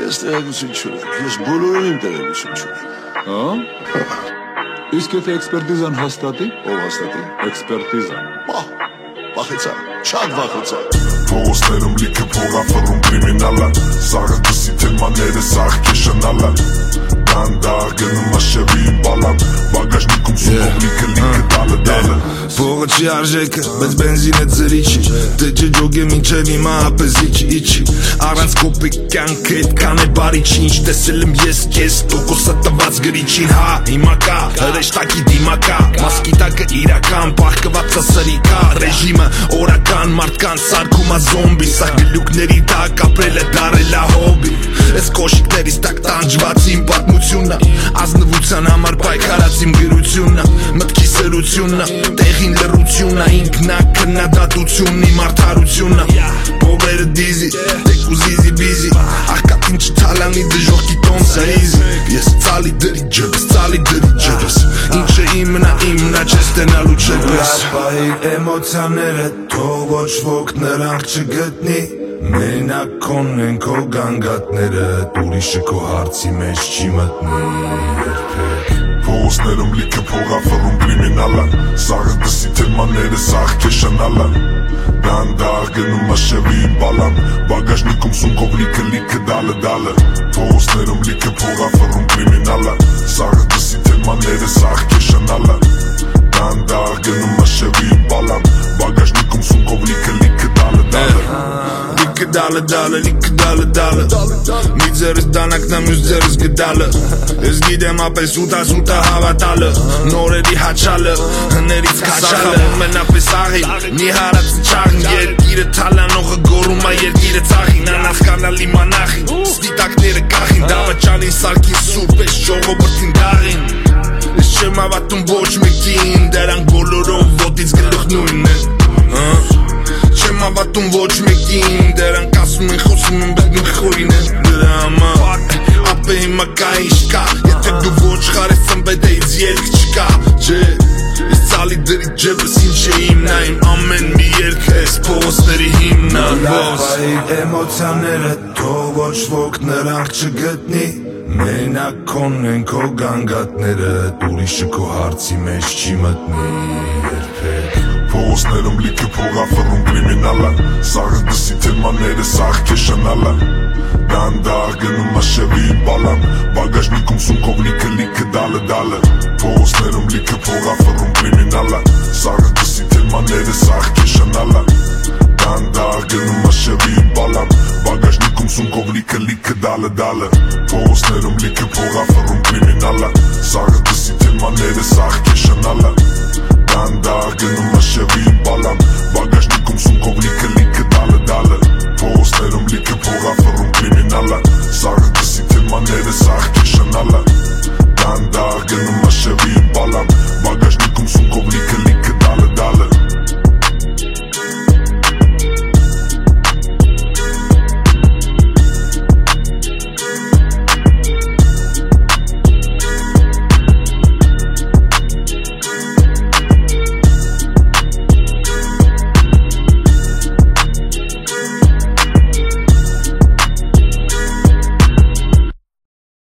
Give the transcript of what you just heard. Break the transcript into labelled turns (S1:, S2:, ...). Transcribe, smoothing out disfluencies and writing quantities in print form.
S1: Ես տեղեկություն չունեմ, ես բոլորին տեղեկություն չունեմ։
S2: Իսկ եթե էքսպերտիզան հաստատի։
S1: Ով հաստատի։
S2: Էքսպերտիզան։
S1: Վախեցա, շատ վախեցա։
S3: Փողոցներում լիքը փողափռում կրիմինալը, սաղը դսի թեմաները սաղ կեշանալը, դանդաղ գնում աշևի բալան, բագաժնիկում սուկով լիքը դալը
S4: Փողը չի արժեքը, բայց բենզինը ձրիչի, դեջը ջոգ է մինչև հիմա ապես իչի Առանց կոպիկ կյանքը այդքան է բարի չի, ինչ տեսել եմ ես կես, տոկոսը տված գրիչին, հա, հիմա կա, հրեշտակի դիմակա, մասկի տակը իրական, պահկվածը սրիկա, ռեժիմը օրական, մարդկան սարքում ա զոմբի, սա գլուկների տակ ապրել է դարել ա հոբի, ես կոշիկներից տակ տանջված իմ պատմությունն ազնվության համար պայքարած իմ գրությունն մտքի սրությունն տեղին լռությունն ինքնա քննադատությունն իմ արդարությունն բոբերը դիզի, տեկուզիզի բիզի աղկատին չթալանի դժողքի տոնսը իզի ես ծալի դրի ջրս ինչը իմնա չես տենալու չպես Պահիր էմոցիաները թող ոչ ոք նրանք չգտնի Մենակ քոնն են քո գանգատները ուրիշը քո հարցի մեջ չի մտնի երբեք
S3: Փողոցներում լիքը փողափռում կրիմինալը, սաղը դսի թեմաները սաղ կեշանալը, դանդաղ գնում աշևի բալան, բագաժնիկում սունկով լիքը դալը Փողոցներում լիքը փողափռում կրիմինալը, սաղը դսի թեմաները սաղ կեշանալը, դանդաղ գնում աշևի բալան, բագաժնիկում սունկով լիքը դալը Լիքը դալը Մի ձերս դանակն է մյուս ձերս գդալը Ես գիտեմ ապես ուտա հավատալը Նորերի հաչալը Հներից կաչալը Մենապես աղին Մի հարած չաղին Երկիրը թալանողը գորում ա երկիրը ծաղին Անասկանալ իմ անախին Ստիտակները կախին Դավաճանին սարքին սուրպ ես ժողովրդին դաղին Ես չեմ հավատում ոչ մեկին Դրանք բոլորով ոտից գլուխ նույնն են Չեմ հավատում ոչ մեկին Դրանք ասում են խոսում են բերնում խորին են Դրա համար ապե հիմա կա ինչ կա Եթե դու ոչ խարես ծնվետ էից ելք չկա Չէ Ես ծալի դրի ջեբս ինչ է իմնա Իմ ամեն մի երգ ես փողոցների հիմնա
S4: Լապայիր էմոցիաները թող ոչ ոք նրանք չգտնի Մենակ քոնն են քո գանգատները ուրիշը քո հարցի մեջ չի մտնի երբեք
S3: Փողոցներում լիքը փողափռում կրիմինալը, սաղը դսի թեմաները սաղ կեշանալը, դանդաղ գնում աշևի բալան, բագաժնիկում սունկով լիքը դալը Փողոցներում լիքը փողափռում կրիմինալը, սաղը դսի թեմաները սաղ կեշանալը, դանդաղ գնում աշևի բալան, բագաժնիկում սունկով լիքը դալը Փողոցներում լիքը փողափռում կրիմինալը, սաղը դսի թեմաները սաղ կեշանալը Դանդաղ գնում աշևի բալան, բագաժնիկում սունկով